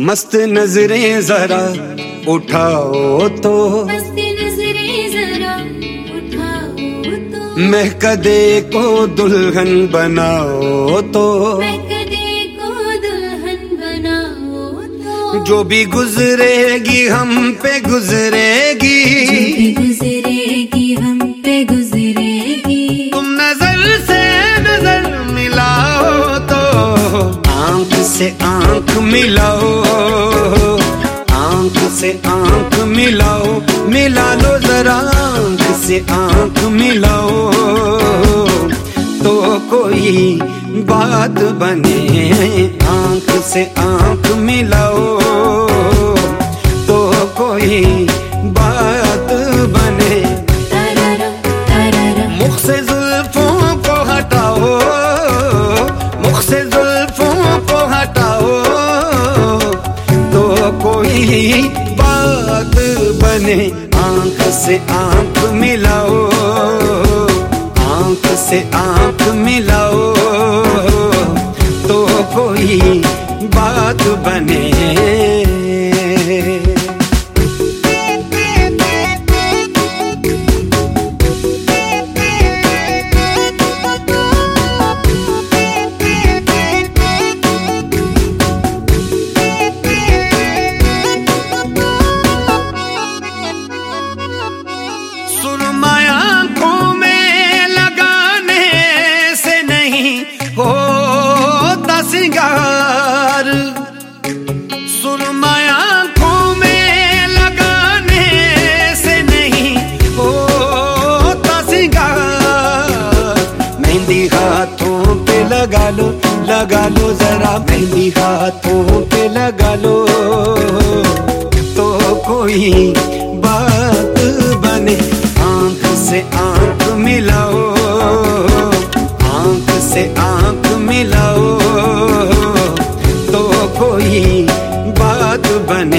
मस्त नजरें जरा उठाओ तो, मस्त नजरें जरा उठाओ तो, महकदे को दुल्हन बनाओ तो, महकदे को दुल्हन बनाओ तो, जो भी गुजरेगी हम पे गुजरेगी, जो भी गुजरेगी हम पे गुजरेगी। तुम नजर से नजर मिलाओ तो, आंख से आंख मिलाओ, आंख से आंख मिलाओ, मिला लो जरा आंख से आंख मिलाओ, तो कोई बात बने। आंख से आंख मिलाओ तो कोई बात बने। मुख से जुल्फों को हटाओ, मुख से जुल्फों को हटाओ, तो कोई बात बने। आंख से आंख मिलाओ, आंख से आंख मिलाओ, तो कोई बात बने। सिंगार सुरमाया आंखों में लगाने से नहीं होता सिंगार। मेहंदी हाथों पे लगा लो जरा, मेहंदी हाथों पे लगा लो, तो कोई बात बने। आंख से आंख मिलाओ, आंख से आंख मिलाओ, तो कोई बात बने।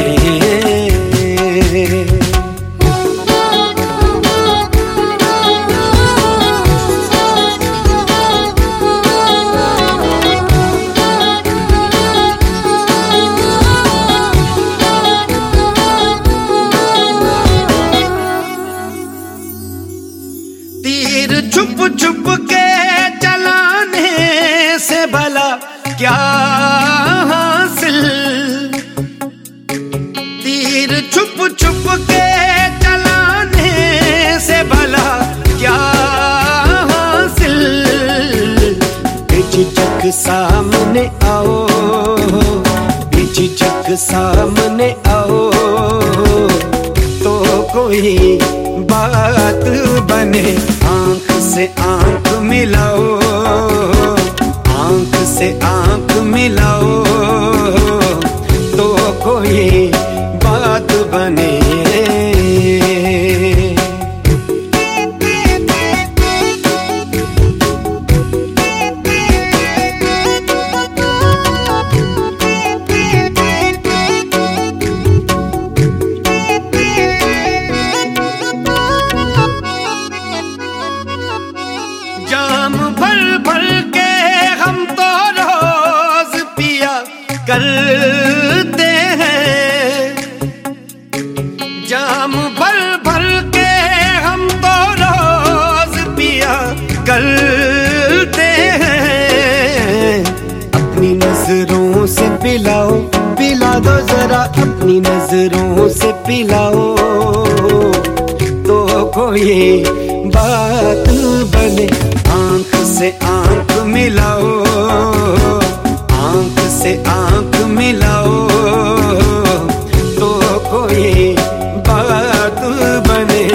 तीर छुप छुप के चलाने से भला क्या हासिल, तीर छुप छुप के चलाने से भला क्या हासिल। बेझिझक सामने आओ, बेझिझक सामने आओ, तो कोई बात बने। आंख से आंख मिलाओ, आंख से आंख मिलाओ, तो कोई बात बने। जाम भर भर के हम तो रोज पिया करते हैं, जाम भर भर के हम तो रोज पिया करते हैं। अपनी नजरों से पिलाओ, पिला दो जरा, अपनी नजरों से पिलाओ, तो कोई बात बने। आंख से आंख मिलाओ, आंख से आंख मिलाओ, तो कोई बात बने।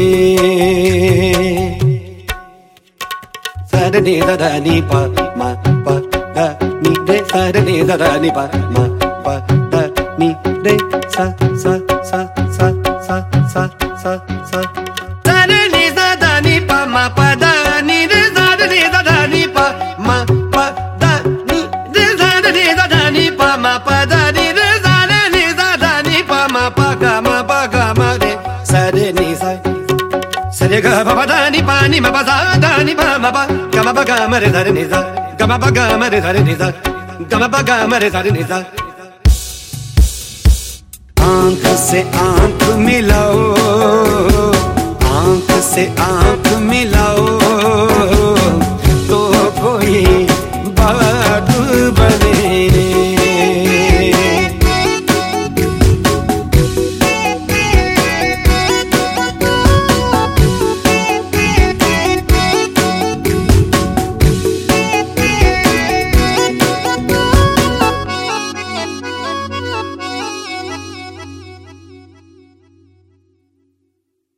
सरनी ददानी पा मा पा दा नी रे, सरनी ददानी पा मा पा दा नी रे, सा सा सा सा सा सा सा सा। सरनी ददानी पा मा पा दा नी रे, सरनी ददानी पा मा पा दा नी रे, सरनी ददानी पा मा पा दा नी रे, सरनी ददानी पा मा पा गा मा रे, सरनी सा सरे गा पा दा नी पा नी मा पा दा नी पा मा पा गा मा गा मा रे, सरनी सा गा मा गा मा रे, सरनी सा गा मा गा मा रे, सरनी सा। आंख से आंख मिलाओ, आंख से आंख